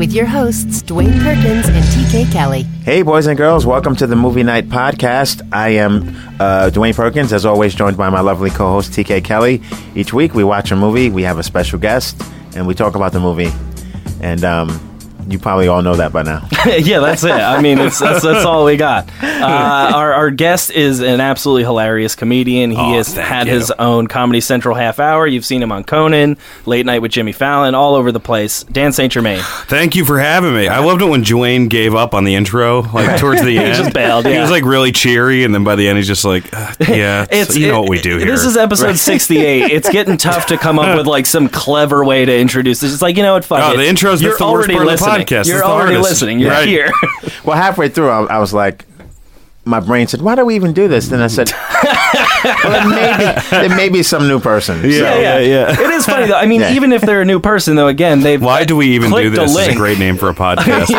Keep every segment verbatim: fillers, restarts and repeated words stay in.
with your hosts, Dwayne Perkins and T K Kelly. Hey, boys and girls, welcome to the Movie Night Podcast. I am uh, Dwayne Perkins, as always, joined by my lovely co-host, T K Kelly. Each week, we watch a movie, we have a special guest, and we talk about the movie. And um, you probably all know that by now. Yeah, that's it. I mean, it's, that's, that's all we got. Uh, our, our guest is an absolutely hilarious comedian. He Oh, has thank had you. his own Comedy Central half hour. You've seen him on Conan, Late Night with Jimmy Fallon, all over the place. Dan Saint Germain. Thank you for having me. I loved it when Dwayne gave up on the intro, like towards the end. He just bailed, He yeah. was like really cheery, and then by the end, he's just like, uh, "Yeah, it's, you know it- what we do here." This is episode sixty-eight. It's getting tough to come up with like some clever way to introduce this. It's like, you know what? Fuck Oh, it. the intro's- You're that's the worst already part of the listening. podcast. You're It's the already hardest. listening. You're Right. here. Well, halfway through, I, I was like, my brain said, why do we even do this? Then I said, well, it may be, it may be some new person. Yeah, So- yeah, yeah. It is funny though. I mean, Yeah. even if they're a new person, though, again, they've Why do we even do clicked a this? It's a link. great name for a podcast.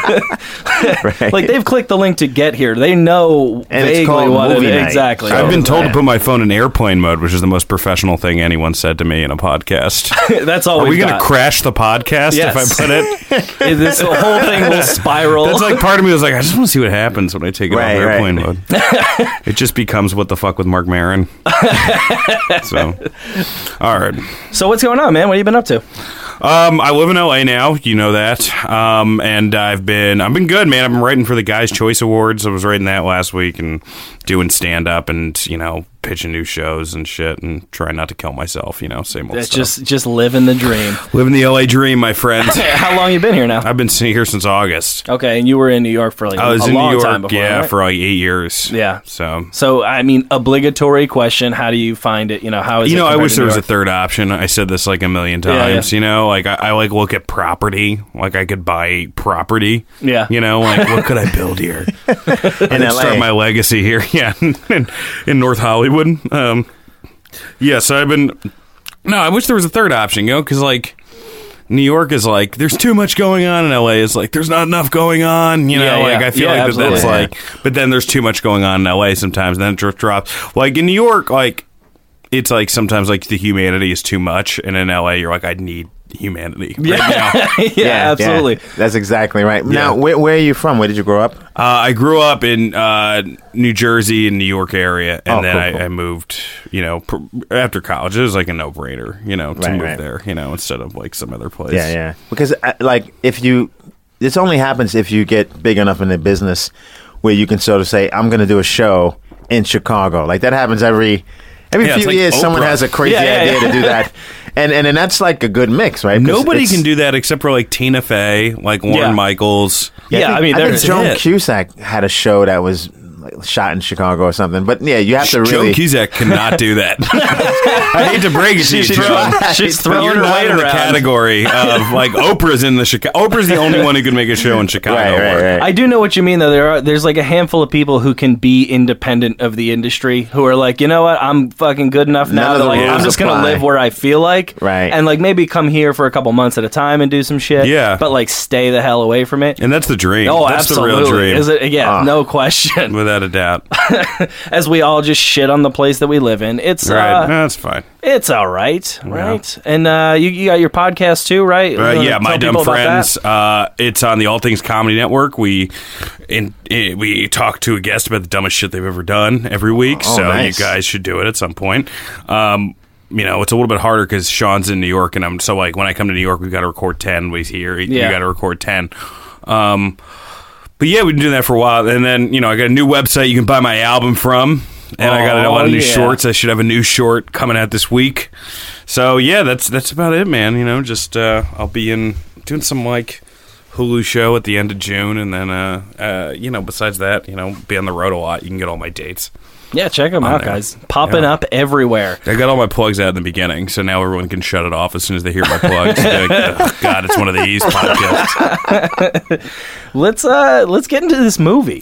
Right. Like they've clicked the link to get here. They know And it's vaguely called what it Movie is. Night. Exactly. So- I've been told to Yeah. put my phone in airplane mode, which is the most professional thing anyone said to me in a podcast. That's all Are we've we going to got. crash the podcast Yes. if I put it? This whole thing will spiral. That's like part of me was like, I just want to see what happens when I take it Right, off airplane right. mode. It just becomes what the fuck with Mark Maron. So, all right. So what's going on, man? What have you been up to? Um, I live in L A now, you know that. Um, and I've been, I've been good, man. I've been writing for the Guys' Choice Awards. I was writing that last week and doing stand up and, you know, pitching new shows and shit and trying not to kill myself, you know, same old That's stuff. just just living the dream. Living the L A dream, my friend. How long you been here now? I've been sitting here since August. Okay, and you were in New York for like I was a in long New York, time before, yeah, right? for like eight years. Yeah. So, So I mean, obligatory question: how do you find it? You know, how is you it know, I compared wish to there New was a York? third option. I said this like a million Yeah, yeah. times. You know, like I, I like look at property. Like I could buy property. Yeah. You know, like what could I build here? in and L A. start my legacy here. Yeah, in, in North Hollywood. Um, yeah, so I've been. No, I wish there was a third option. You know, because like New York is like there's too much going on, and L A is like there's not enough going on. You know, Yeah, like yeah. I feel Yeah, like that that's absolutely. like. But then there's too much going on in L A sometimes, and then it dro- drops. Like in New York, like it's like sometimes like the humanity is too much, and in L A you're like I need humanity right now. yeah, absolutely. That's exactly right. Now, where, where are you from? Where did you grow up? Uh, I grew up in uh, New Jersey and New York area, and Oh, then cool, I, cool. I moved, you know, pr- after college. It was like a no-brainer, you know, to Right, move right. there, you know, instead of like some other place. Yeah, yeah. Because, uh, like, if you, this only happens if you get big enough in the business where you can sort of say, I'm going to do a show in Chicago. Like, that happens every every Yeah, it's few like years. Someone Oprah. has a crazy Yeah, yeah, idea yeah. to do that. And, and and that's like a good mix, right? 'Cause Nobody it's- can do that except for like Tina Fey, like Lauren Yeah. Michaels. Yeah, I mean, I think there's Joan it. Cusack had a show that was like, shot in Chicago or something. But yeah, you have to really. Joan Cusack cannot do that. I hate to break it to you, She's Joan. throwing- she's But throwing you're her not weight in the around. category of like Oprah's in the Chicago. Oprah's the only one who can make a show in Chicago. Right, right, work. right. I do know what you mean, though. There are there's like a handful of people who can be independent of the industry, who are like, you know what, I'm fucking good enough now None of that the like rules I'm just gonna apply. live where I feel like, Right. and like maybe come here for a couple months at a time and do some shit, Yeah. but like stay the hell away from it. And that's the dream. Oh, that's absolutely. the real dream. Is it? Yeah, Ah. no question. Without a doubt. As we all just shit on the place that we live in, it's Right. uh, No, that's fine. it's all right, right? And uh, you, you got your podcast too, right? Uh, You wanna yeah, my tell dumb people about friends. that? Uh, it's on the All Things Comedy Network. We in, eh, we talk to a guest about the dumbest shit they've ever done every week. Oh, so nice. you guys should do it at some point. Um, you know, it's a little bit harder because Sean's in New York, and I'm so like when I come to New York, we've got to record ten. When he's here, we Yeah. got to record ten. Um, but yeah, we've been doing that for a while, and then you know, I got a new website you can buy my album from. And I got a lot Oh, of new yeah. shorts. I should have a new short coming out this week. So yeah, that's that's about it, man. You know, just uh, I'll be in doing some like Hulu show at the end of June, and then uh, uh, you know, besides that, you know, be on the road a lot. You can get all my dates. Yeah, check them on out, there. guys. Popping Yeah. up everywhere. I got all my plugs out in the beginning, so now everyone can shut it off as soon as they hear my plugs. They're like, "Oh, God, it's one of these podcasts. Let's uh let's get into this movie.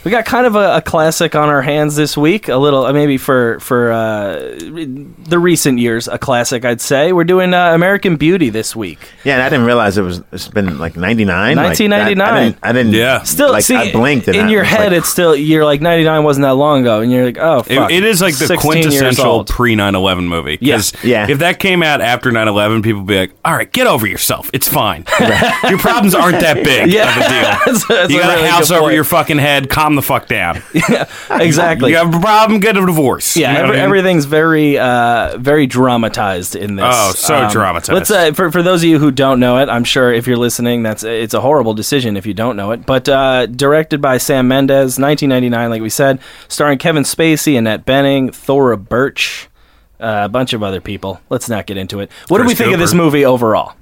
We got kind of a, a classic on our hands this week. A little, uh, maybe for for uh, the recent years, a classic, I'd say. We're doing uh, American Beauty this week. Yeah, and I didn't realize it was. It's been like ninety-nine. nineteen ninety-nine. Like, I, I didn't. I didn't Yeah. Still, like see, I blinked. And in I your was head, like, it's still you're like ninety-nine wasn't that long ago, and you're like, oh, It, fuck. it is like the sixteen years quintessential old. pre nine eleven movie. 'Cause Yeah. Yeah. if that came out after nine eleven, people would be like, all right, get over yourself. It's fine. Your problems aren't that big Yeah. of a deal. That's- that's you a got really a house good over point. your fucking head. Calm the fuck down. Exactly. You have a problem, get a divorce. Yeah, You know every, what I mean? everything's very, uh, very dramatized in this. Oh, so dramatized. Let's uh, for for those of you who don't know it, I'm sure if you're listening, that's it's a horrible decision if you don't know it. But uh, directed by Sam Mendes, nineteen ninety-nine, like we said, starring Kevin Spacey, Annette Bening, Thora Birch, uh, a bunch of other people. Let's not get into it. What do Chris we think of Cooper. this movie overall?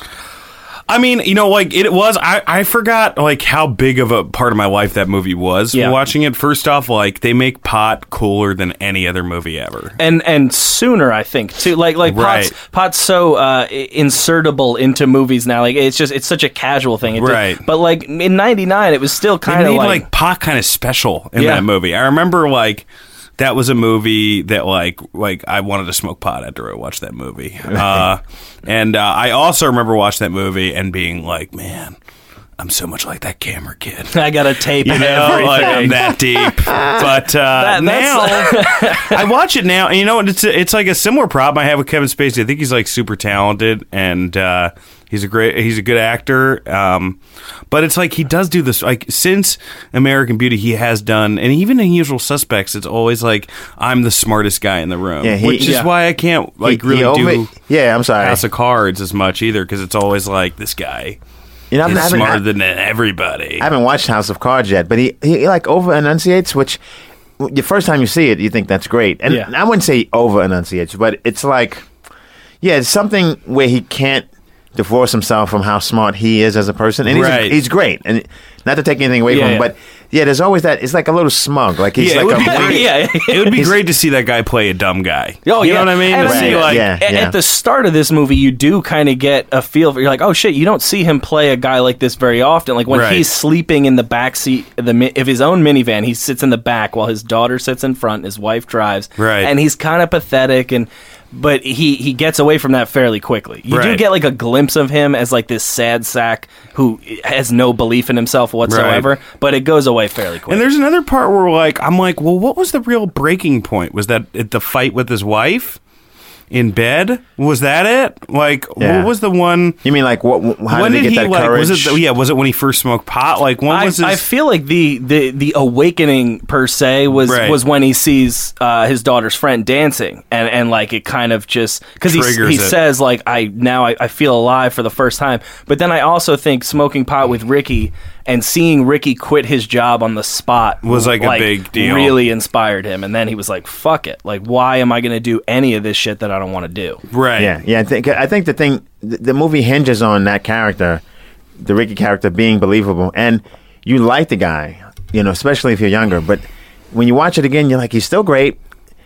I mean, you know, like it was. I, I forgot like how big of a part of my life that movie was. Yeah. Watching it, first off, like they make pot cooler than any other movie ever. And and sooner, I think too. Like like Right. pot's, pot's so uh, i- insertable into movies now. Like it's just it's such a casual thing. It did- Right. but like in ninety-nine, it was still They kind of made like, like, pot kind of special in Yeah. that movie. I remember like that was a movie that like like I wanted to smoke pot after I watched that movie. Uh, and uh, I also remember watching that movie and being like, man, I'm so much like that camera kid. I got a tape You and know, everything. like I'm that deep. But uh, That- now that's- I watch it now, and you know what? It's it's like a similar problem I have with Kevin Spacey. I think he's like super talented, and uh, he's a great, he's a good actor. Um, but it's like he does do this. Like since American Beauty, he has done, and even in Usual Suspects, it's always like I'm the smartest guy in the room, Yeah, he- which is yeah. why I can't like he- really he over- do Yeah, I'm sorry. House of Cards as much either, because it's always like this guy You know, I is haven't- smarter I- than everybody. I haven't watched House of Cards yet, but he, he like over enunciates, which the first time you see it, you think that's great. And Yeah. I wouldn't say over enunciates, but it's like, yeah, it's something where he can't divorce himself from how smart he is as a person. And he's, Right. he's great. And not to take anything away Yeah, from him, yeah. but yeah, there's always that. It's like a little smug. Like he's Yeah, it like would a be great. yeah. It would be great to see that guy play a dumb guy. Oh, you yeah. know what I mean? And To I see, mean, like, yeah. a- At the start of this movie, you do kind of get a feel for. You're like, oh shit, you don't see him play a guy like this very often. Like when Right. he's sleeping in the back seat of, the, mi- of his own minivan, he sits in the back while his daughter sits in front. His wife drives, Right. And he's kind of pathetic and. But he, he gets away from that fairly quickly. You do Right. get like a glimpse of him as like this sad sack who has no belief in himself whatsoever. Right. But it goes away fairly quickly. And there's another part where, like, I'm like, well, what was the real breaking point? Was that it, the fight with his wife in bed? Was that it? Like, Yeah. what was the one? You mean like what? How when did did he get he that like? courage? Was it? The, yeah, was it when he first smoked pot? Like, when I, was his? I feel like the, the, the awakening per se was Right. was when he sees uh, his daughter's friend dancing and, and like it kind of just because he Triggers he it. says like I now I, I feel alive for the first time. But then I also think smoking pot with Ricky and seeing Ricky quit his job on the spot Was, like, a big deal. Really inspired him, and then he was like, "Fuck it! Like, why am I going to do any of this shit that I don't want to do?" right. Yeah, yeah. I think I think the thing, the, the movie hinges on that character, the Ricky character, being believable, and you like the guy, you know, especially if you're younger. But when you watch it again, you're like, he's still great,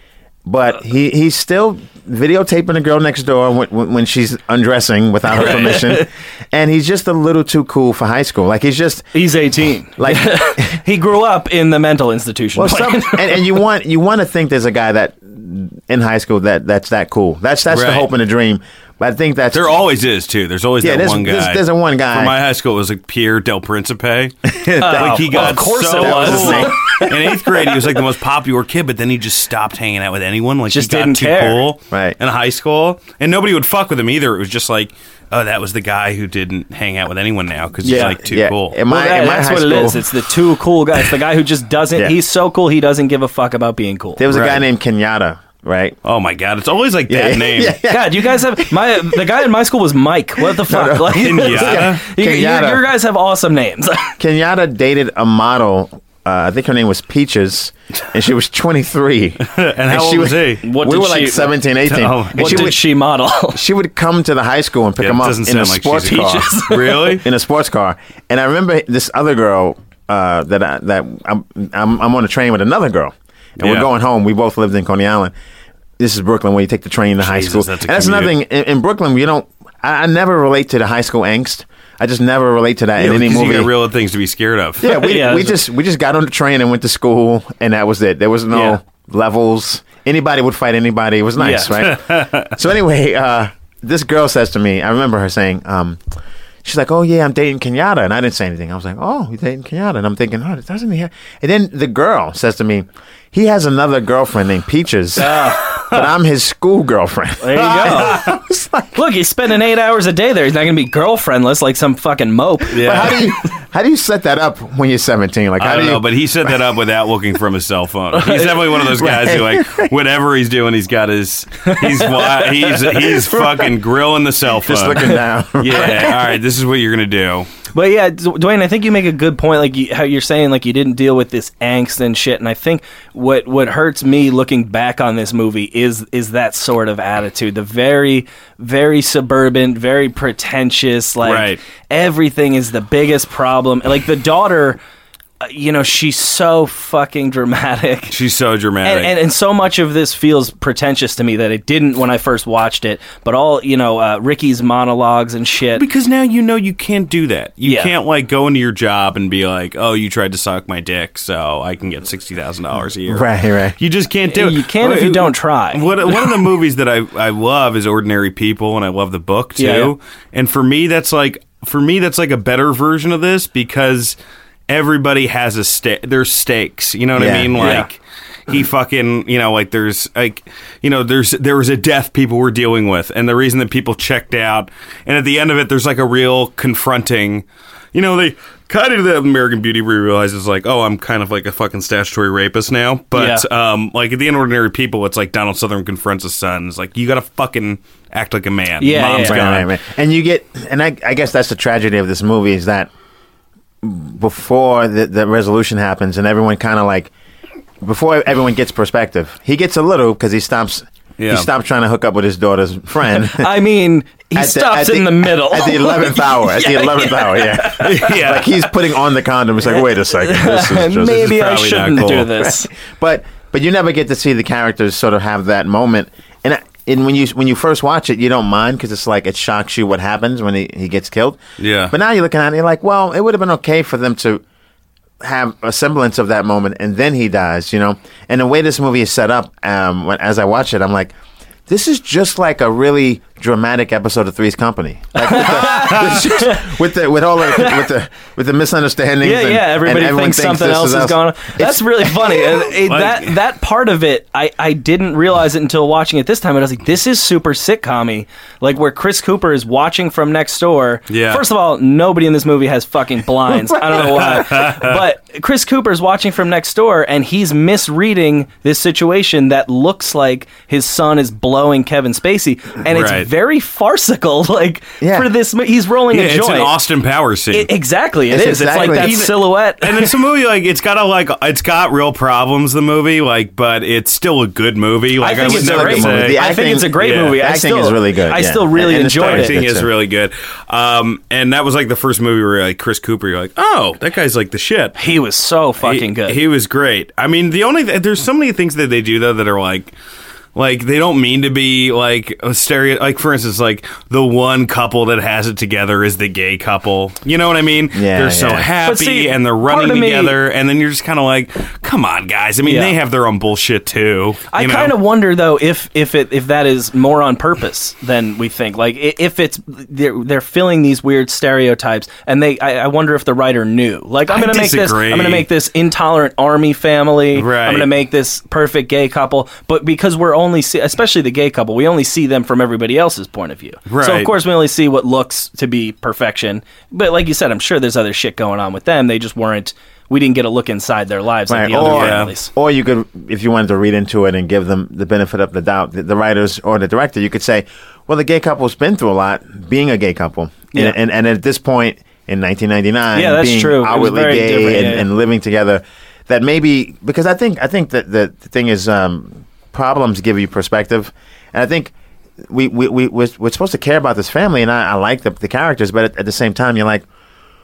but he he's still videotaping the girl next door when, when, when she's undressing without her permission, and he's just a little too cool for high school. Like he's just He's eighteen. like. He grew up in the mental institution. Well, some, and, and you want you want to think there's a guy that in high school that that's that cool. That's that's the Right. hope and the dream. But I think that's There always is too. There's always Yeah, that there's- one guy. there's- there's a one guy. For my high school, it was like Pierre Del Principe. that- like he got of course so it was. cool. In eighth grade, he was like the most popular kid, but then he just stopped hanging out with anyone. Like Just he got didn't too care. cool. Right. In high school, and nobody would fuck with him either. It was just like, oh, that was the guy who didn't hang out with anyone now because he's Yeah, like too yeah. cool. In my, Well, that- in my that's high what school, it is. It's the too cool guy. It's the guy who just doesn't. Yeah. He's so cool. He doesn't give a fuck about being cool. there was a guy Right. named Kenyatta, right? Oh my god, it's always like Yeah, that name. yeah, yeah. God, you guys have my the guy in my school was Mike. What the fuck? no. Like, Kenyatta? you, you- Kenyatta. your guys have awesome names. Kenyatta dated a model. Uh, I think her name was Peaches, and she was twenty-three. And how she old was he? What we did were like she- seventeen, eighteen. Oh, and what she did would, she model? she would come to the high school and pick Yeah, him it up doesn't in a sound like sports she's a car. Peaches. Really? in a sports car. And I remember this other girl uh, that I, that I'm, I'm I'm on a train with another girl, and Yeah. we're going home. We both lived in Coney Island. This is Brooklyn, where you take the train to high Jesus, school. that's a and that's another thing commute. in, in Brooklyn. You don't. I, I never relate to the high school angst I just never relate to that Yeah, in any because movie. you got real things to be scared of. Yeah, we Yeah, we it's- just we just got on the train and went to school, and that was it. There was no Yeah. levels. Anybody would fight anybody. It was nice, Yeah. right? So anyway, uh, this girl says to me, I remember her saying, um, she's like, "Oh yeah, I'm dating Kenyatta," and I didn't say anything. I was like, "Oh, you're dating Kenyatta," and I'm thinking, "Oh, doesn't he?" Have... And then the girl says to me, "He has another girlfriend named Peaches, but I'm his school girlfriend." There you go. I was like, Look, he's spending eight hours a day there. He's not going to be girlfriendless like some fucking mope. Yeah. but how do you how do you set that up when you're seventeen? Like, how I do don't you, know, but he set that up without looking from his cell phone. He's definitely one of those guys who, like, whatever he's doing, he's got his, he's wi- he's he's fucking grilling the cell phone. just looking down? Yeah, all right, this is what you're gonna do. But yeah, D- Dwayne, I think you make a good point. Like you, how you're saying, like you didn't deal with this angst and shit. And I think what what hurts me looking back on this movie is is that sort of attitude. The very very suburban, very pretentious. Like Right. everything is the biggest problem. Like the daughter, uh, you know, she's so fucking dramatic. She's so dramatic. And, and and so much of this feels pretentious to me that it didn't when I first watched it. But all you know, uh, Ricky's monologues and shit. because now you know you can't do that. You Yeah. can't like go into your job and be like, "Oh, you tried to suck my dick, so I can get sixty thousand dollars a year." Right, right. You just can't do it. You can if you don't try. What, one of the movies that I, I love is Ordinary People, and I love the book too. Yeah, yeah. And for me, that's like for me that's like a better version of this because everybody has a sta- there's stakes. You know what Yeah, I mean? yeah. Like. He fucking, you know, like there's like, you know, there's there was a death people were dealing with, and the reason that people checked out, and at the end of it, there's like a real confronting, you know, they kind of do that American Beauty where you realize it's like, oh, I'm kind of like a fucking statutory rapist now, but Yeah. um, like at the end, Ordinary People, it's like Donald Sutherland confronts his son. It's like you got to fucking act like a man. Yeah, Mom's yeah, Right, gone. right, right. And you get, and I, I guess that's the tragedy of this movie is that before the, the resolution happens and everyone kind of like, before everyone gets perspective, he gets a little because he stops. Yeah. He stopped trying to hook up with his daughter's friend. I mean, he At the- stops at in the middle. at the eleventh hour. At the Yeah, eleventh yeah. hour, yeah. Yeah. Like he's putting on the condom. It's like, wait a second, this is just, Maybe I probably not shouldn't cool. do this. but but you never get to see the characters sort of have that moment. And I- and when you when you first watch it, you don't mind because it's like it shocks you what happens when he, he gets killed. Yeah. But now you're looking at it, you're like, well, it would have been okay for them to have a semblance of that moment, and then he dies. You know, and the way this movie is set up, um, when as I watch it, I'm like, this is just like a really dramatic episode of Three's Company, like with, the, it's just- with the with all the with the with the misunderstandings. Yeah, and, yeah. Everybody and everyone thinks something this else is going on. That's really funny. And it- Like- that that part of it, I, I didn't realize it until watching it this time. And I was like, this is super sitcom-y. Like where Chris Cooper is watching from next door. Yeah. First of all, nobody in this movie has fucking blinds. I don't know why. But Chris Cooper is watching from next door, and he's misreading this situation that looks like his son is blowing Kevin Spacey, and Right. it's very farcical. Like Yeah. for this, mo- he's rolling Yeah, a it's joint. an Austin Powers scene. It- exactly, it It's is. It's like exactly- that Even- silhouette. And it's a movie like it's got a like it's got real problems. The movie like, but it's still a good movie. Like I think would it's a never great movie. say- The I think acting- it's a great yeah. movie. The I acting still, is really good, I yeah. still really And the enjoyed story it. acting It's is a- really good. Um, and that was like the first movie where like Chris Cooper, you're like, oh, that guy's like the shit. He was so fucking he, good. He was great. I mean, the only th- there's so many things that they do though that are like. Like they don't mean to be like a stereo. Like for instance, like the one couple that has it together is the gay couple. You know what I mean? Yeah, they're so yeah. happy But see, and they're part running of me- together, and then you're just kind of like, come on, guys. I mean, Yeah. they have their own bullshit too. I you know? kind of wonder though if if it if that is more on purpose than we think. Like i- if it's they're they're filling these weird stereotypes, and they I, I wonder if the writer knew. Like I'm I gonna make this disagree. I'm gonna make this intolerant army family. Right. I'm gonna make this perfect gay couple. But because we're only see, especially the gay couple, we only see them from everybody else's point of view. So of Right. course we only see what looks to be perfection. But like you said, I'm sure there's other shit going on with them. They just weren't. We didn't get a look inside their lives like Right. the other Or, families. or you could, if you wanted to read into it and give them the benefit of the doubt, the, the writers or the director, you could say, well, the gay couple's been through a lot, being a gay couple. Yeah. And, and, and at this point in nineteen ninety-nine, Yeah, that's being true. It was outwardly very gay different, and, yeah, yeah. and living together, that maybe, because I think I think that the, the thing is um, problems give you perspective. And I think we, we, we, we're, we're supposed to care about this family, and I, I like the, the characters, but at, at the same time, you're like,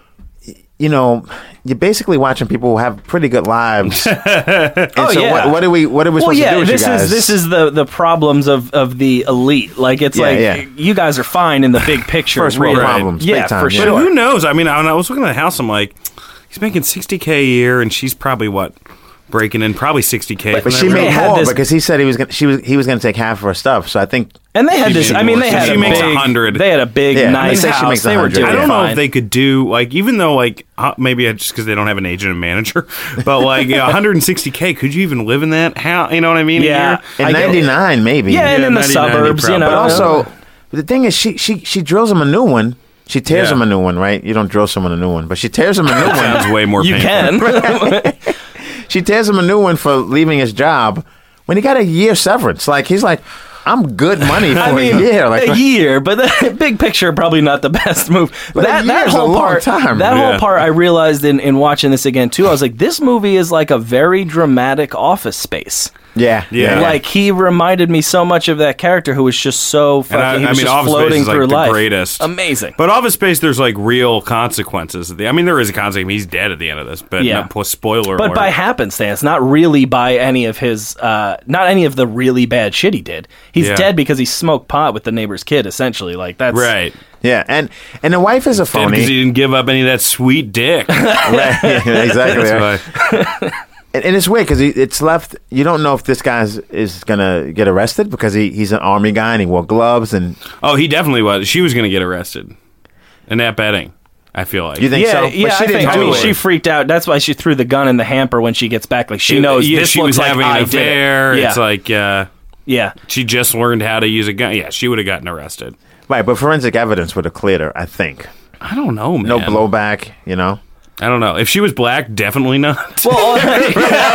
you know, you're basically watching people who have pretty good lives. And Oh, so yeah. what, what are we? What are we Well, supposed to do yeah, with this you guys? is this is the the problems of, of the elite. Like it's Yeah, like yeah. you guys are fine in the big picture. First world really. problems, Yeah, big time, for yeah. But sure. who knows? I mean, when I was looking at the house, I'm like, he's making sixty K a year, and she's probably what breaking in probably sixty K. But from she that They made had more this- because he said he was gonna, she was he was going to take half of her stuff. So I think And they had She this. made I mean, more. they She had a makes big. a hundred. They had a big, Yeah, nice they say she house. makes a They were hundred. doing I don't know fine. if they could do like even though like uh, maybe it's just because they don't have an agent and manager, but like yeah, one hundred sixty K. Could you even live in that? How you know what I mean? a Yeah. year? in I get it. ninety-nine maybe. Yeah, and Yeah, in the ninety-nine, suburbs, you probably. know. But also, the thing is, she she she drills him a new one. She tears Yeah. him a new one, right? You don't drill someone a new one, but she tears him a new one. Sounds way more. you painful. can. She tears him a new one for leaving his job when he got a year severance. Like he's like, I'm good money for I mean, a year. Like a year, but the big picture, probably not the best move. But a that that year's a whole long part, time. that Yeah. whole part, I realized in, in watching this again too. I was like, this movie is like a very dramatic Office Space. yeah, Yeah. Like he reminded me so much of that character who was just so fucking. And I, he I was mean, just Office Space floating is like through the life. greatest. Amazing. But Office Space, there's like real consequences. At the, I mean, there is a consequence. He's dead at the end of this, but Yeah. not, spoiler But alert. by happenstance, not really by any of his, uh, not any of the really bad shit he did. He's Yeah. dead because he smoked pot with the neighbor's kid. Essentially, like that's right. yeah. And and the wife is a phony. Because he didn't give up any of that sweet dick. Right, yeah, exactly. That's right. why. And, and it's weird because it's left. You don't know if this guy is gonna get arrested because he, he's an army guy and he wore gloves and. Oh, he definitely was. She was going to get arrested. Annette Bening, I feel like. You think Yeah, so? yeah. But she I, didn't think, I do mean, it. she freaked out. That's why she threw the gun in the hamper when she gets back. Like she knows yeah, this she looks was like having I an did it. affair. Yeah, It's like uh, yeah. she just learned how to use a gun. Yeah, she would have gotten arrested. Right, but forensic evidence would have cleared her. I think I don't know, man. no blowback. You know. I don't know. If she was black, definitely not. Well, it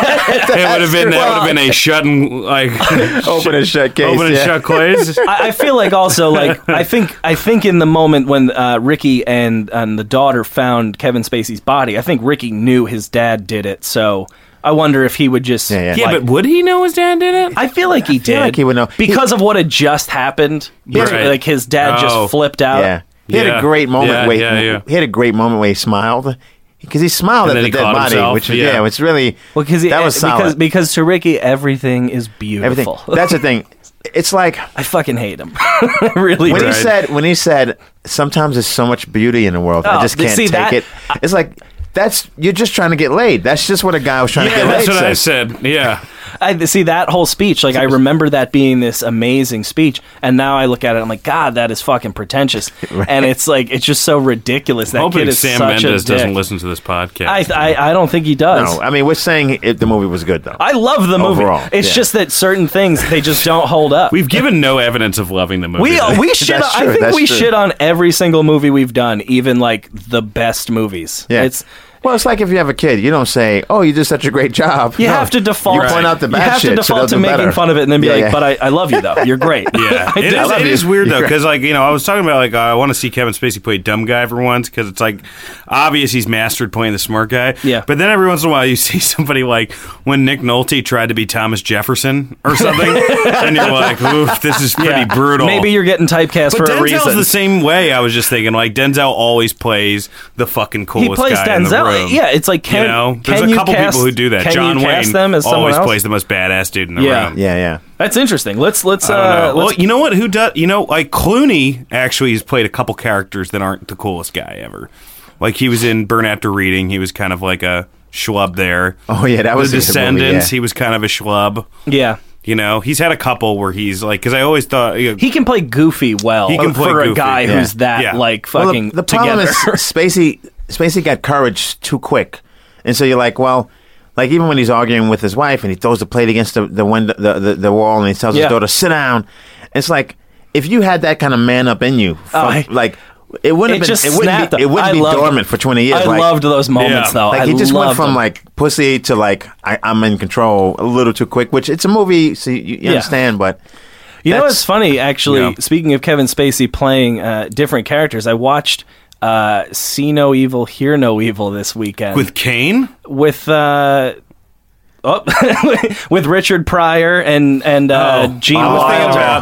would have been that would have been a shut and like Open and shut case. open and yeah. shut case. I, I feel like also like I think I think in the moment when uh, Ricky and and the daughter found Kevin Spacey's body, I think Ricky knew his dad did it. So I wonder if he would just Yeah, yeah. Yeah, like- but would he know his dad did it? I feel like he feel did. like he would know. because of what had just happened. His- Right. Like his dad Oh. just flipped out. Yeah. He had Yeah. a great moment Yeah, where yeah, yeah. he had a great moment where he smiled because he smiled And at then the he dead caught body, himself, which is yeah. yeah, it's really Well, because that was solid. because because to Ricky everything is Everything. beautiful. That's the thing. It's like I fucking hate him. I really when do. he Right. said when he said sometimes there's so much beauty in the world I Oh, just can't see, take that- it. It's like that's you're just trying to get laid. That's just what a guy was trying to Yeah, get that's laid. what I said. said. Yeah. I see that whole speech. Like I remember that being this amazing speech, and now I look at it, I'm like, God, that is fucking pretentious, and it's like it's just so ridiculous. That Hoping kid is Sam such Mendes a dick. doesn't listen to this podcast. I, I I don't think he does. No, I mean we're saying it, the movie was good though. I love the movie. Overall, it's yeah. just that certain things they just don't hold up. We've given no evidence of loving the movie. we though. we shit. On, That's I true, think that's we true. shit on every single movie we've done, even like the best movies. yeah, It's well, it's like if you have a kid, you don't say, "Oh, you did such a great job." you No. have to default. You point out the you bad have shit, to so default they'll to do making better. fun of it, and then be Yeah, like, yeah. "But I, I love you though. You're great." Yeah, I it do. is, love it you. is weird though You're because like you know I was talking about like uh, I want to see Kevin Spacey play dumb guy for once because it's like obvious he's mastered playing the smart guy. Yeah. But then every once in a while you see somebody like when Nick Nolte tried to be Thomas Jefferson or something, and you're like, oof, this is pretty Yeah. brutal. Maybe you're getting typecast But for a Denzel's reason. the same way. I was just thinking like Denzel always plays the fucking he coolest plays guy in the Denzel. room. Yeah, it's like can you know, there's can a you couple cast, people who do that. Can John you Wayne cast them as someone always else? plays the most badass dude in the Yeah. room. Yeah, yeah. That's interesting. Let's let's I don't uh know. Well, let's you know what? Who does? You know, like Clooney actually has played a couple characters that aren't the coolest guy ever. Like he was in Burn After Reading. He was kind of like a schlub there. Oh yeah, that was The a good movie, Descendants. yeah. He was kind of a schlub. yeah. You know, he's had a couple where he's like, because I always thought you know, He can play goofy well He can play for a goofy, guy yeah. who's that Yeah. like Well, fucking the, the problem together. is Spacey Spacey got courage too quick, and so you're like, well, like even when he's arguing with his wife and he throws the plate against the the window, the, the, the wall, and he tells Yeah. his daughter sit down. It's like if you had that kind of man up in you, from, Oh, I- like it wouldn't It have been just it wouldn't snapped be, it him. wouldn't I be loved dormant him. for twenty years. I like, loved those moments Yeah. though. Like I he just went loved from them. like pussy to like I, I'm in control a little too quick, which it's a movie, so you, you Yeah. understand. But You know that's- what's funny, actually, Yeah. speaking of Kevin Spacey playing uh, different characters, I watched uh, See No Evil, Hear No Evil this weekend. with Kane. with uh, oh, with Richard Pryor and and uh, Oh, Gene I was thinking Wilder. about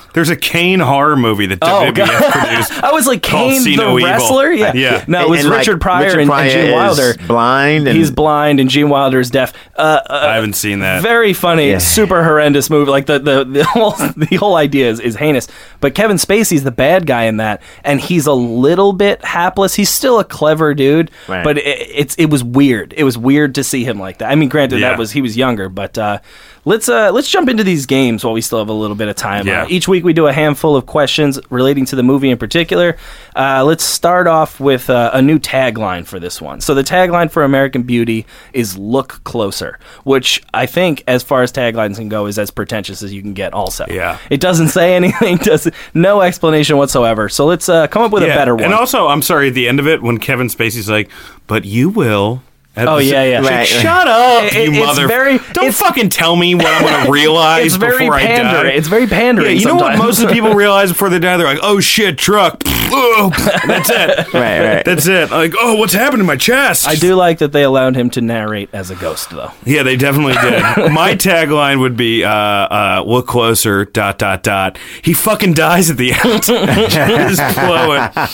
There's a Kane horror movie that Oh, W B F God. produced. I was like, called Kane See the No Evil. wrestler? Yeah. Yeah. No, it was And, like, Richard Pryor Richard and, Pryor and Gene is Wilder. blind. And He's blind and Gene Wilder is deaf. Uh, uh, I haven't seen that. Very funny, Yeah. super horrendous movie. Like the the, the whole the whole idea is, is heinous. But Kevin Spacey's the bad guy in that, and he's a little bit hapless. He's still a clever dude, Right. but it, it's it was weird. It was weird to see him like that. I mean, granted, Yeah. that was he was younger, but uh, let's uh, let's jump into these games while we still have a little bit of time. Yeah. Uh, each week we do a handful of questions relating to the movie in particular. Uh, let's start off with uh, a new tagline for this one. So the tagline for American Beauty is "Look Closer," which I think, as far as taglines can go, is as pretentious as you can get. Also, Yeah. it doesn't say anything, does no explanation whatsoever. So let's uh, come up with a better one. And also, I'm sorry, at the end of it, when Kevin Spacey's like, "But you will." At Oh, the- yeah, yeah. Like, Right. Shut up, It- you it's mother! very- Don't it's- fucking tell me what I'm going to realize it's very before I die. pandering. It's very pandering. Yeah, you know what sometimes. most of the people realize before they die? They're like, "Oh shit, truck." Oh, that's it. Right, right. That's it. Like, oh, what's happened to my chest? I do like that they allowed him to narrate as a ghost, though. Yeah, they definitely did. My tagline would be, uh, uh, "Look closer." Dot dot dot. He fucking dies at the end. Just blow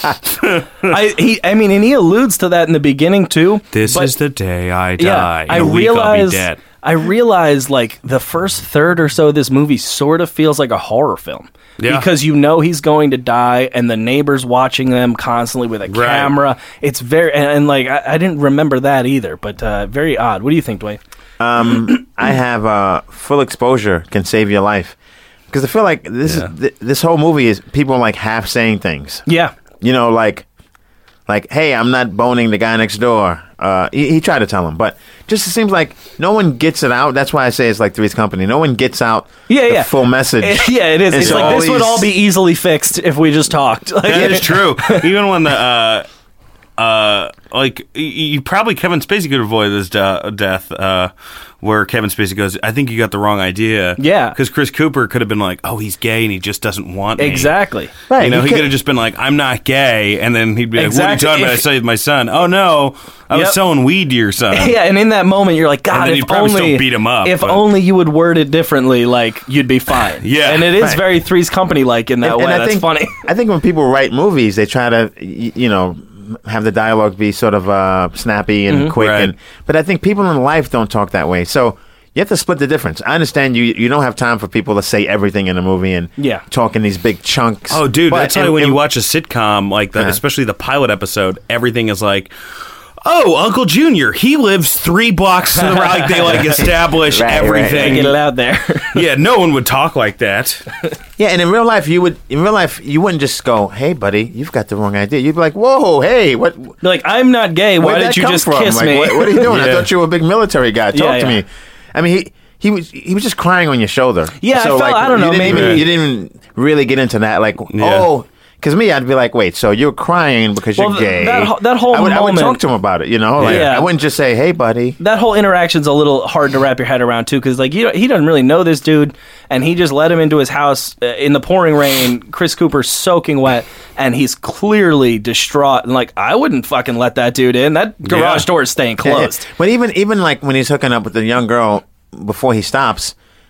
it. I he, I mean, and he alludes to that in the beginning too. This but- is the day I die. Yeah, In I a week, realize. I'll be dead. I realize, like the first third or so of this movie sort of feels like a horror film. Yeah. Because you know he's going to die, and the neighbors watching them constantly with a Right. camera. It's very and, and like I, I didn't remember that either, but uh, very odd. What do you think, Dwayne? Um, I have uh, full exposure can save your life because I feel like this Yeah. is th- this whole movie is people like half saying things. Yeah, You know, like like hey, I'm not boning the guy next door. Uh, he, he tried to tell him, but just it seems like no one gets it out. That's why I say it's like Three's Company. No one gets out yeah, the yeah. full message. Yeah, it is. And It's so like all this would these- all be easily fixed if we just talked. Like, That is true. Even when the uh, uh, like y- you probably Kevin Spacey could avoid this de- death. Uh, where Kevin Spacey goes, I think you got the wrong idea. Yeah. because Chris Cooper could have been like, oh, he's gay and he just doesn't want me. Exactly. Right, You know, he he could- could have just been like, I'm not gay, and then he'd be like, Exactly. what are you talking about? I If- saved my son. Oh no, I was Yep. selling weed to your son. Yeah, and in that moment, you're like, God, then if you'd probably only still beat him up, if but- only you would word it differently, like you'd be fine. Yeah. and it is Right. very Three's Company like in that And- way. and I That's think, funny. I think when people write movies, they try to, y- you know, have the dialogue be sort of uh, snappy and quick. Right. And but I think people in life don't talk that way. So you have to split the difference. I understand you you don't have time for people to say everything in a movie and Yeah. talk in these big chunks. Oh, dude, But- that's why and- when and- you watch a sitcom, like the, Yeah. especially the pilot episode, everything is like, oh, Uncle Junior, he lives three blocks to the right. Like they like establish Right, right, everything. Get it out there. Yeah, no one would talk like that. Yeah, and in real life, you would in real life you wouldn't just go, "Hey, buddy, you've got the wrong idea." You'd be like, "Whoa, hey, what? Be like, I'm not gay. Why Where'd did that you come just from? kiss Like, me? What, what are you doing? I Yeah. thought you were a big military guy. Talk Yeah, to yeah. me." I mean, he he was he was just crying on your shoulder. Yeah, I so, felt- like, I don't know, you didn't maybe- even, you didn't even really get into that. Like, Yeah. oh. Because me, I'd be like, wait, so you're crying because Well, you're th- gay? that ho- that whole I would, I would moment- talk to him about it, you know. Like, Yeah. I wouldn't just say, "Hey, buddy." That whole interaction's a little hard to wrap your head around too, because like you, he doesn't really know this dude, and he just let him into his house uh, in the pouring rain. Chris Cooper's soaking wet, and he's clearly distraught. And like, I wouldn't fucking let that dude in. That garage Yeah. door is staying closed. But even even like when he's hooking up with the young girl before he stops,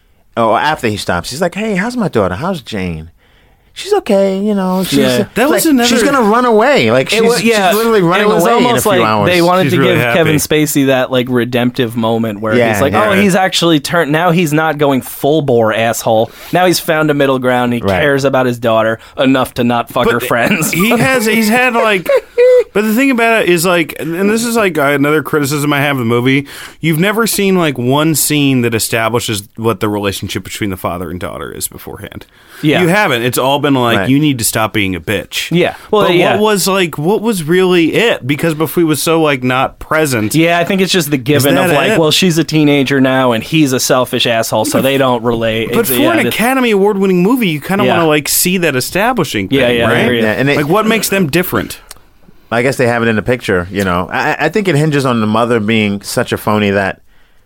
or after he stops, he's like, "Hey, how's my daughter? How's Jane?" She's okay, you know. She's, Yeah. That was like, another- She's gonna run away. Like she's, It was, yeah, she's literally running it was away in a almost few like hours. they wanted She's to really give happy. Kevin Spacey that like redemptive moment where Yeah, he's like, yeah. oh, he's actually turned. Now he's not going full bore asshole. Now he's found a middle ground. He Right. cares about his daughter enough to not fuck her But friends. He has, he's had like, but the thing about it is like, and this is like another criticism I have of the movie. You've never seen like one scene that establishes what the relationship between the father and daughter is beforehand. Yeah. You haven't. It's all been like, Right. you need to stop being a bitch. Yeah. Well, but yeah. what was like, what was really it? Because before he was so like not present. Yeah, I think it's just the given that of like, it? well, she's a teenager now, and he's a selfish asshole, so they don't relate. But It's- for yeah, an this- Academy Award winning movie, you kind of Yeah. want to like see that establishing thing, Yeah, yeah, I right? agree. Yeah, and they, Like, what makes them different? I guess they have it in the picture. You know, I, I think it hinges on the mother being such a phony that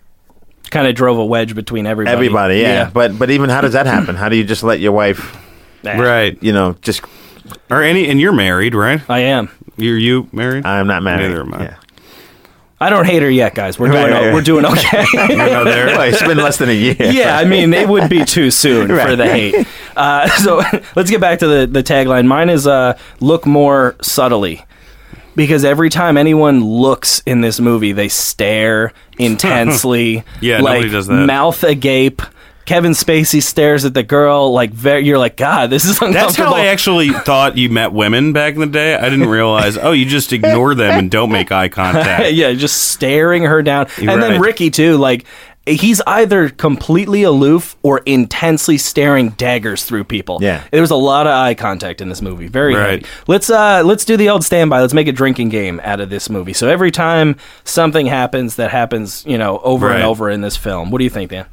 kind of drove a wedge between everybody. everybody, yeah. But but even how does that happen? How do you just let your wife, Nah, Right. you know, just Or any, and you're married, right? I am. You're you married? I'm not married. Neither am I. Yeah. I don't hate her yet, guys. We're doing Right, right, right. we're doing okay. You know, there. Well, it's been less than a year. Yeah, I mean, it would be too soon for Right. the hate. Uh, so let's get back to the, the tagline. Mine is uh, look more subtly. Because every time anyone looks in this movie, they stare intensely. Yeah, like, nobody does that. Mouth agape. Kevin Spacey stares at the girl like very, you're like, God, this is uncomfortable. That's how I actually thought you met women back in the day. I didn't realize, oh, you just ignore them and don't make eye contact. Yeah, just staring her down. You're and then right. Ricky, too, like, he's either completely aloof or intensely staring daggers through people. Yeah. There was a lot of eye contact in this movie. Very Right. heavy. Let's uh let's do the old standby. Let's make a drinking game out of this movie. So every time something happens that happens, you know, over Right. and over in this film. What do you think, Dan?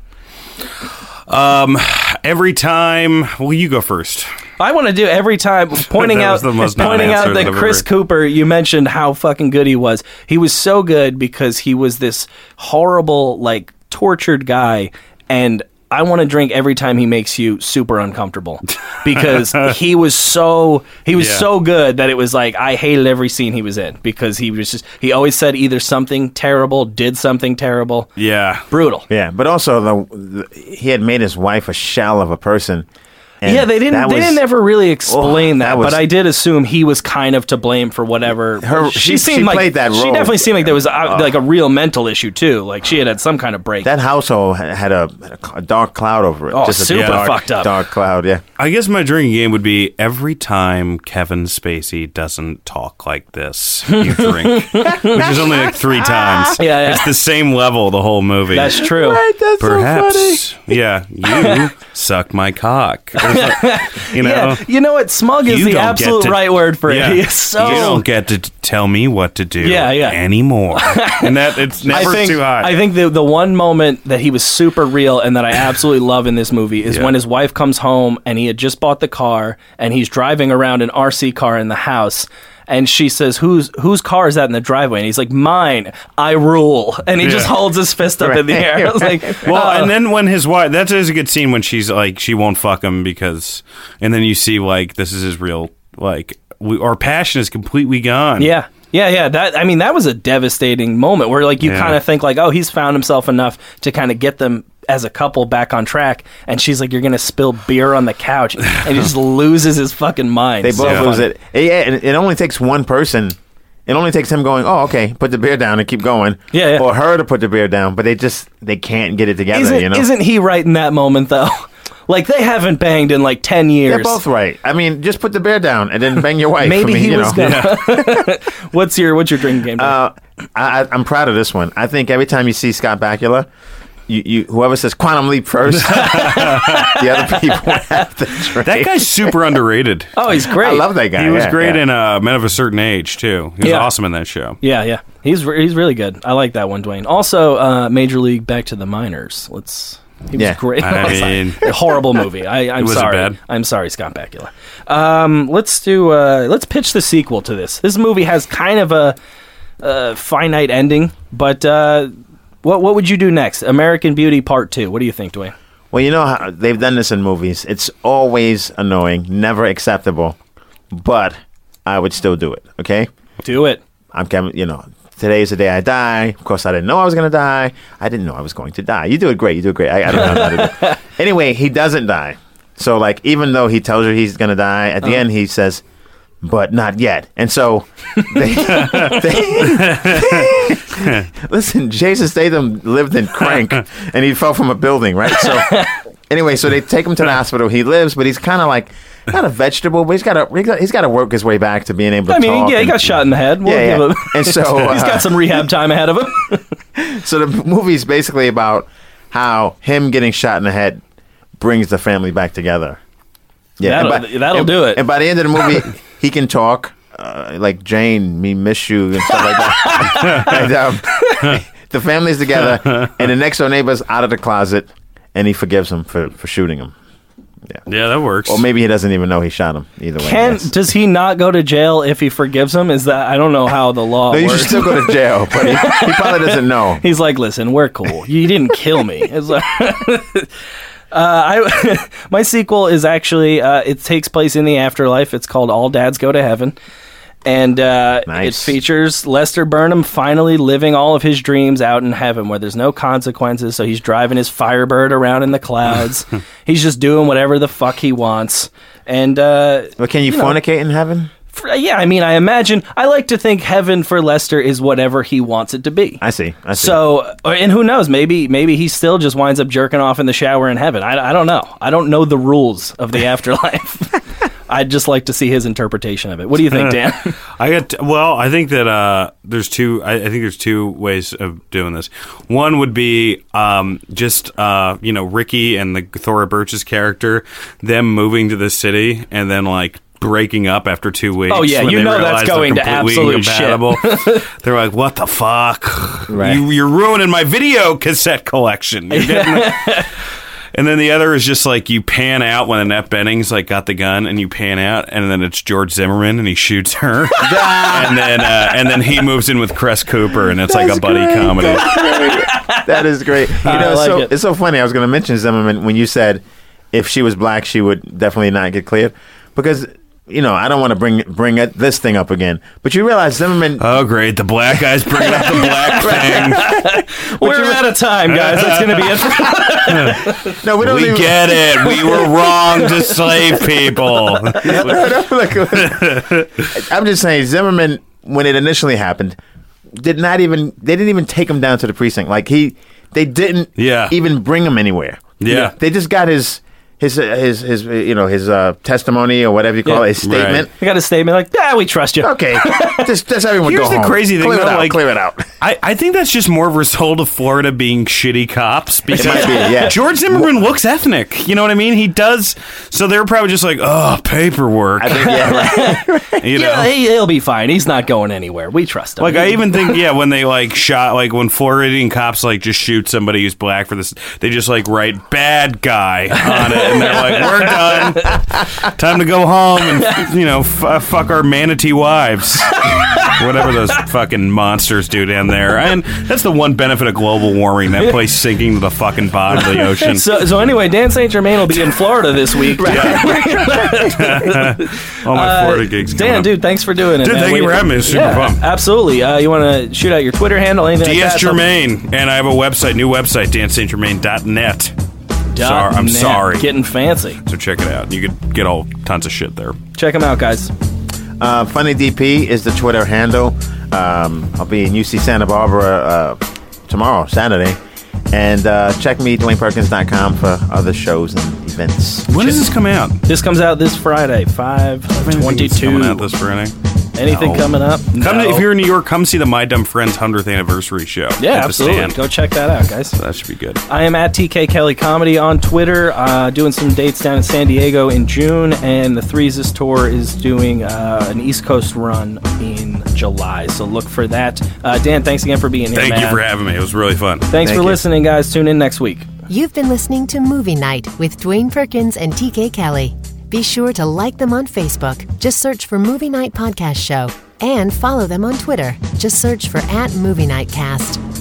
Um, every time, well, you go first. I want to do every time pointing That out was the most pointing non-answer out that I've Chris ever- Cooper, you mentioned how fucking good he was. He was so good because he was this horrible, like, tortured guy, and I want to drink every time he makes you super uncomfortable because he was so he was Yeah. so good that it was like I hated every scene he was in because he was just he always said either something terrible, did something terrible, Yeah. brutal. Yeah, but also the, the he had made his wife a shell of a person. and Yeah, they didn't. that They was- didn't ever really explain Oh, that, that was- but I did assume he was kind of to blame for whatever. Her- she- she like played that She role. definitely seemed like there was uh, like a real mental issue too. Like she had had some kind of break. That household had had a, had a dark cloud over it. Oh, a super dark, fucked up. Dark cloud, yeah. I guess my drinking game would be every time Kevin Spacey doesn't talk like this, you drink. Which is only like three times. Yeah, yeah. It's the same level the whole movie. That's true. That's Perhaps, yeah, you suck my cock. Or so- you know, Yeah, you know what? Smug is You the don't absolute get to- right word for yeah. it. He is so. You don't get to t- tell me what to do Yeah, yeah. anymore. And that it's never I think, too high. I think the the one moment that he was super real and that I absolutely love in this movie is Yeah. when his wife comes home and he had just bought the car and he's driving around an R C car in the house. And she says, "Whose whose car is that in the driveway?" And he's like, "Mine. I rule." And he just Yeah. holds his fist up in the air. I was like, Well, oh. and then when his wife, that is a good scene when she's like, she won't fuck him because, and then you see like, this is his real, like, we, our passion is completely gone. Yeah. Yeah, yeah. That I mean, that was a devastating moment where like you Yeah. kind of think like, oh, he's found himself enough to kind of get them as a couple back on track, and she's like, you're gonna spill beer on the couch, and he just loses his fucking mind. They both So lose funny. it. Yeah, and it only takes one person. It only takes him going, oh, okay, put the beer down and keep going. Yeah, yeah. Or her to put the beer down, but they just, they can't get it together, Isn't, you know? isn't he right in that moment though? Like they haven't banged in like ten years. They're both right. I mean, just put the beer down and then bang your wife. Maybe I mean, he you was know. gonna. what's your what's your drinking game? Uh, I, I- I'm proud of this one. I think every time you see Scott Bakula, you, you whoever says Quantum Leap first, the other people have to drink. That guy's super underrated. oh, he's great. I love that guy. He was yeah, great yeah. in uh, Men of a Certain Age too. He was Yeah. awesome in that show. Yeah, yeah. He's re- he's really good. I like that one, Dwayne. Also, uh, Major League Back to the Minors. Let's. He was Yeah. great. I mean- A horrible movie. I, I'm Was it sorry. bad? I'm sorry, Scott Bakula. Um, let's do. Uh, let's pitch the sequel to this. This movie has kind of a, a finite ending, but uh, what what would you do next? American Beauty Part Two. What do you think, Dwayne? Well, you know how they've done this in movies. It's always annoying, never acceptable, but I would still do it. Okay, Do it. I'm Kevin. You know, today is the day I die. Of course, I didn't know I was going to die. I didn't know I was going to die. You do it great. You do it great. I, I don't know how to do it. Anyway, he doesn't die. So, like, even though he tells her he's going to die, at the Uh-huh. end he says, "But not yet." And so, they, they- listen, Jason Statham lived in Crank, and he fell from a building, right? So, anyway, so they take him to the hospital. He lives, but he's kind of like not a vegetable, but he's got to he he's got to work his way back to being able to I mean, talk. yeah, he and- got shot in the head. We'll Yeah, give yeah. him- And so he's uh, got some rehab time ahead of him. So the movie's basically about how him getting shot in the head brings the family back together. Yeah, and That'll- that'll and- do it. And by the end of the movie, he can talk uh, like Jane, me miss you, and stuff like that. and, um, the family's together, and the next door neighbor's out of the closet, and he forgives him for, for shooting him. Yeah. Yeah, that works. Or maybe he doesn't even know he shot him. Either way. Can yes. does he not go to jail if he forgives him? Is that I don't know how the law No, you works. should still go to jail, but he, he probably doesn't know. He's like, listen, we're cool. You didn't kill me. It's like, uh, I, my sequel is actually uh, it takes place in the afterlife. It's called All Dads Go to Heaven, And uh, Nice. it features Lester Burnham finally living all of his dreams out in heaven where there's no consequences. So he's driving his Firebird around in the clouds. He's just doing whatever the fuck he wants. And, uh, But can you, you know, fornicate in heaven? f- yeah, I mean, I imagine, I like to think heaven for Lester is whatever he wants it to be. I see. I see. So, uh, and who knows? Maybe, maybe he still just winds up jerking off in the shower in heaven. I, I don't know. I don't know the rules of the afterlife. I'd just like to see his interpretation of it. What do you think, Dan? I got well. I think that uh, there's two. I, I think there's two ways of doing this. One would be um, just uh, you know Ricky and the Thora Birch's character, them moving to the city and then like breaking up after two weeks. Oh, yeah, when you they know that's realize they're going to completely absolute shit. incompatible. They're like, "What the fuck? Right. You, you're ruining my video cassette collection." You're getting And then the other is just like you pan out when Annette Bening's like got the gun, and you pan out, and then it's George Zimmerman, and he shoots her, and then uh, and then he moves in with Cress Cooper, and it's like a buddy comedy. That is great. You I know, like so it. it's so funny. I was going to mention Zimmerman when you said if she was black, she would definitely not get cleared because. You know, I don't want to bring bring it, this thing up again, but you realize Zimmerman. Oh, great! The black guy's bringing up the black thing. We're out of time, guys. That's going to be it for no, we don't We even get it. We were wrong to slave people. No, no, look, I'm just saying, Zimmerman, when it initially happened, did not even. They didn't even take him down to the precinct. Like he, they didn't. Yeah. Even bring him anywhere. You Yeah. know, they just got his. His, uh, his his uh, you know his uh, testimony or whatever you call Yeah. it, his statement. I got a statement like, yeah, we trust you. Okay, just just everyone Here's go the home. crazy thing, clear though, it out, like- clear it out. I, I think that's just more of a result of Florida being shitty cops because might be, yeah. George Zimmerman looks ethnic. You know what I mean? He does. So they're probably just like, oh, paperwork. I think yeah, right. You know? Yeah, he, he'll be fine. He's not going anywhere. We trust him. Like I even think, yeah, when they like shot, like when Floridian cops like just shoot somebody who's black for this, they just like write "bad guy" on it, and they're like, "We're done. Time to go home and you know f- fuck our manatee wives." Whatever those fucking monsters do down there, and that's the one benefit of global warming. That place sinking to the fucking bottom of the ocean. So, so anyway, Dan Saint Germain will be in Florida this week. All my Florida gigs. coming Dan, up. dude, thanks for doing it. Dude, man. thank you We- for having me. It's super yeah, fun. Absolutely. Uh, you want to shoot out your Twitter handle? Anything D S like that? Germain, and I have a website, new website, dan saint germain dot net. Dot Sorry, I'm net. sorry. Getting fancy. So check it out. You could get all tons of shit there. Check them out, guys. Uh, Funny D P is the Twitter handle. Um, I'll be in U C Santa Barbara uh, tomorrow, Saturday. And uh, check me, Dwayne Perkins dot com, for other shows and events. When does this come out? This comes out this Friday, five twenty-two. Coming out this Friday. Anything No. coming up? Come No. to, if you're in New York, come see the My Dumb Friends hundredth anniversary show. Yeah, at the absolutely. Stand. Go check that out, guys. That should be good. I am at T K Kelly Comedy on Twitter, uh, doing some dates down in San Diego in June, and the Threeses Tour is doing uh, an East Coast run in July. So look for that. Uh, Dan, thanks again for being here, Thank man. you for having me. It was really fun. Thanks Thank for you. listening, guys. Tune in next week. You've been listening to Movie Night with Dwayne Perkins and T K Kelly. Be sure to like them on Facebook. Just search for Movie Night Podcast Show. And follow them on Twitter. Just search for at Movie Night Cast.